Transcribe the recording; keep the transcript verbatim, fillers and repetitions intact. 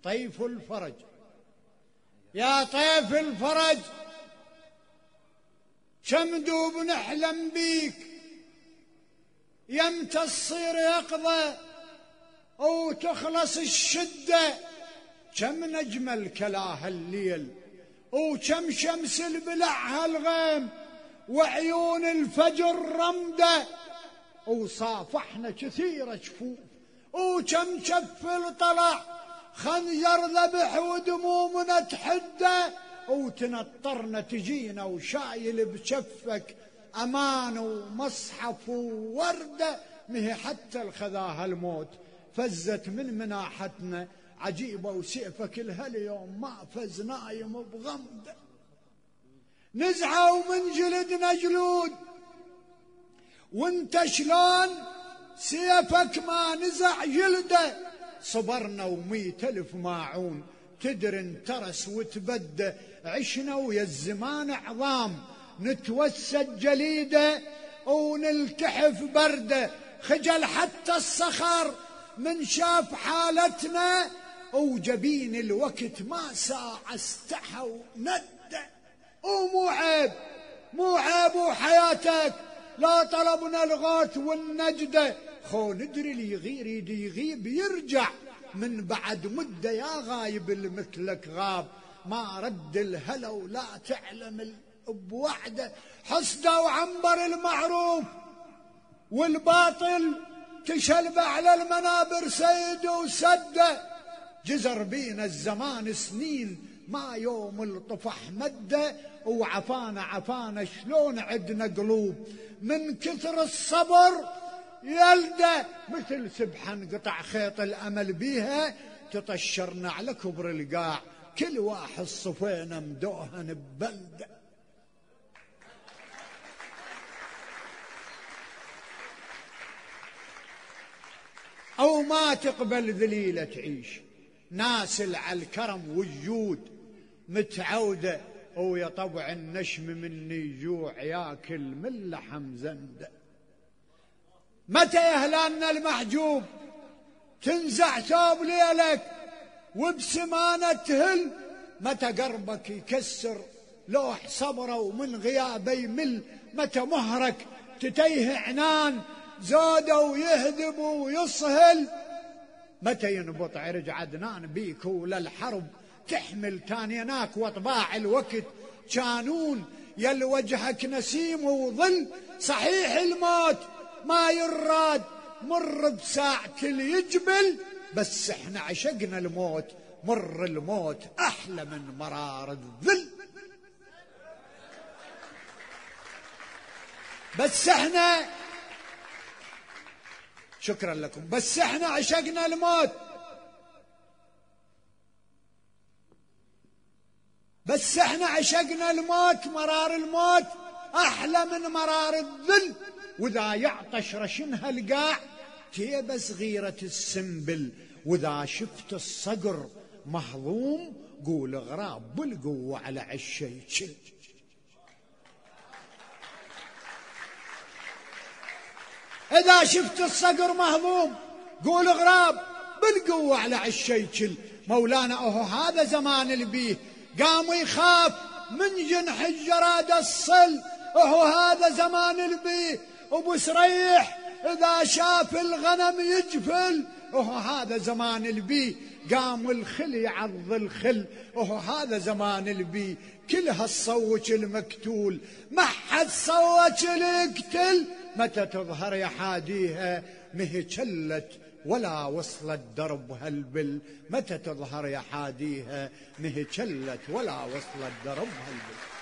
طيف الفرج، يا طيف الفرج كم دوب نحلم بيك، يمتى تصير يقظة وتخلص الشدة، كم نجمل كلاها الليل وكم شمس البلع هالغيم وعيون الفجر رمدة، وصافحنا كثيرة جفوف وكم شف طلع خنجر ذبح ودمومنا تحده، وتنطرنا تجينا وشايل بشفك أمان ومصحف ووردة، مهي حتى الخذاها الموت فزت من مناحتنا عجيبة، وسيفك الهاليوم ما فز نايم بغمده، نزعة ومن جلدنا جلود وانت شلون سيفك ما نزع جلده، صبرنا وميت ألف ماعون تدر انترس وتبدى، عشنا ويا الزمان عظام نتوسد جليده ونلتحف برده، خجل حتى الصخر من شاف حالتنا، وجبين الوقت ما ساعة استحى وندى، ومو عيب مو عيب وحياتك لا طلبنا الغوث والنجدة، خو ندري اللي يغير يدي يغيب يرجع من بعد مدة، يا غايب المثلك غاب ما رد الهلا ولا تعلم بوعده، حسده وعنبر المعروف والباطل تشلب على المنابر سيد وسده، جزر بينا الزمان سنين ما يوم الطفح مده، وعفانا عفانا شلون عدنا قلوب من كثر الصبر يلده، مثل سبحة قطع خيط الأمل بيها تطشرنا على كبر القاع، كل واحد صفينا مدوهن ببلده. أو ما تقبل ذليلة تعيش، ناسل على الكرم والجود متعودة، ويا طبع النشم مني جوع ياكل من لحم زنده، متى يا هلالنا المحجوب تنزع ثوب ليلك وبسمانة تهل، متى قربك يكسر لوح صبره ومن غيابه يمل، متى مهرك تتيه عنان زاده ويهذب ويصهل، متى ينبط عرج عدنان بيك وللحرب تحمل تانيناك، واطباع الوقت كانون يل وجهك نسيم وظل، صحيح الموت ما يراد مر بساعة اليجبل، بس احنا عشقنا الموت مر الموت احلى من مرار الذل، بس احنا شكرا لكم بس احنا عشقنا الموت، بس احنا عشقنا الموت مرار الموت احلى من مرار الذل، واذا يعطش رشنها القاع تيبه صغيرة السنبل، واذا شفت الصقر مهضوم قول غراب بالقوة على عشه يشل. إذا شفت الصقر مهضوم قول غراب بالقوة على عشه يشل، مولانا أهو هذا زمان البيه قام يخاف من جنح الجراد الصل، أهو هذا زمان البيه أبو سريح إذا شاف الغنم يجفل، أهو هذا زمان البيه قام الخل يعض الخل، أهو هذا زمان البيه كل هالصوت المكتول ما حد صوت يقتل، متى تظهر يا حاديها مهي شلت ولا وصلت درب هالبل، متى تظهر يا حاديها مهي شلت ولا وصلت درب هالبل.